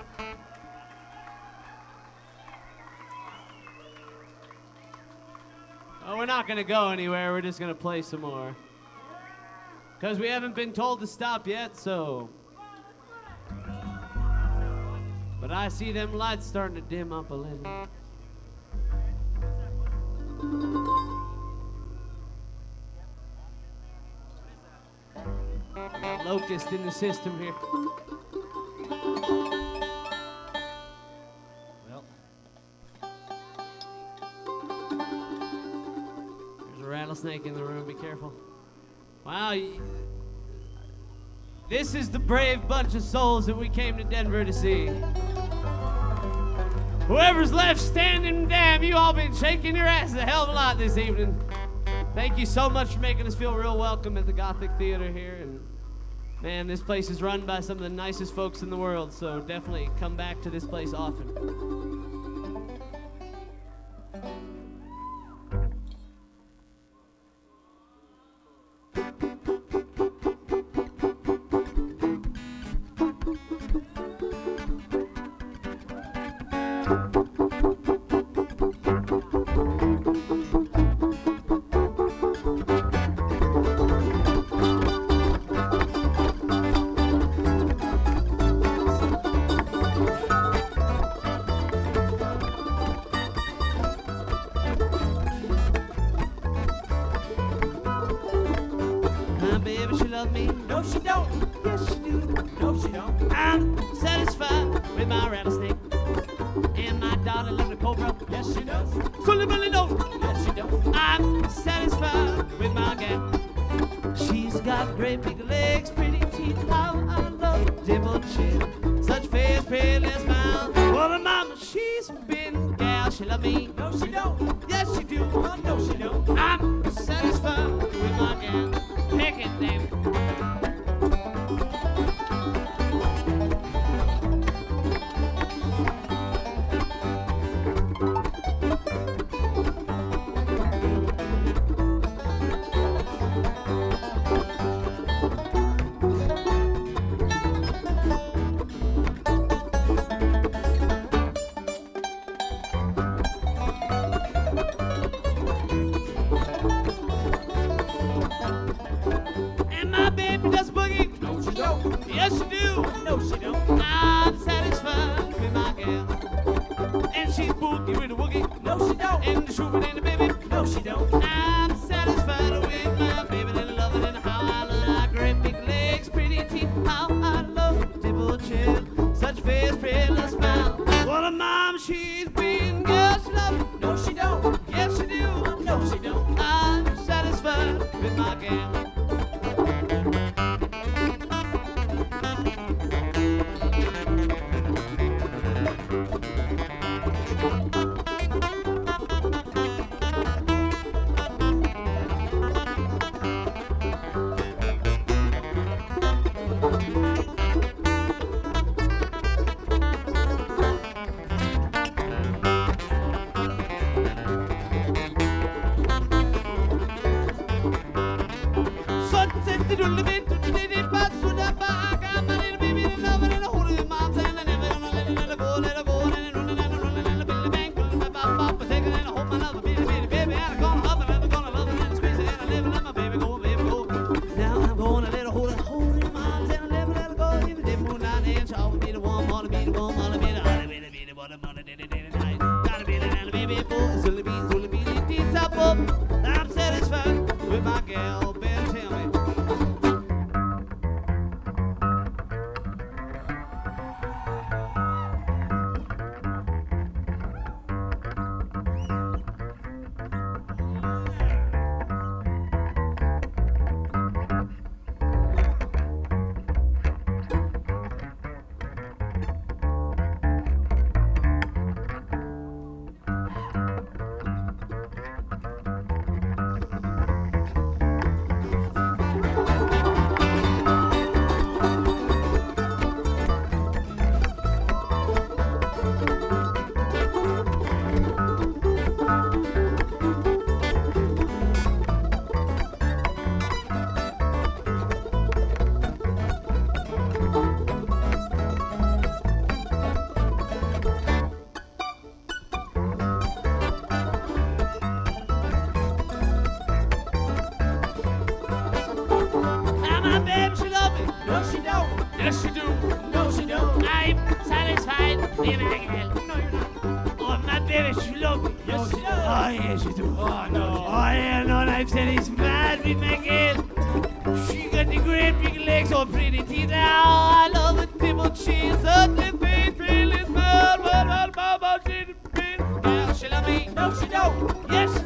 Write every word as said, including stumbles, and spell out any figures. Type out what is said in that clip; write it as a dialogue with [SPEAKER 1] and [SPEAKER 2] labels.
[SPEAKER 1] Oh, we're not gonna go anywhere. We're just gonna play some more. Because we haven't been told to stop yet, so. But I see them lights starting to dim up a little. Locust in the system here. Well, there's a rattlesnake in the room. Be careful. Wow, y- this is the brave bunch of souls that we came to Denver to see. Whoever's left standing, damn, you all been shaking your ass a hell of a lot this evening. Thank you so much for making us feel real welcome at the Gothic Theater here. And man, this place is run by some of the nicest folks in the world, so definitely come back to this place often. I'm satisfied with my gal, Ben, tell me. Yes, you do.
[SPEAKER 2] No, she don't.
[SPEAKER 1] I'm satisfied being a girl.
[SPEAKER 2] No, you're not.
[SPEAKER 1] Oh, my baby, she loves me.
[SPEAKER 2] Yes, she does.
[SPEAKER 1] Oh, yes, you do.
[SPEAKER 2] Oh, no.
[SPEAKER 1] Oh, yeah, no, I'm satisfied with my girl. She got the great big legs, so pretty teeth. Oh, I love the dimple cheese. Ugly face, really smell. But I'm about to see the face. Girl, she love me.
[SPEAKER 2] No, she don't.
[SPEAKER 1] Yes,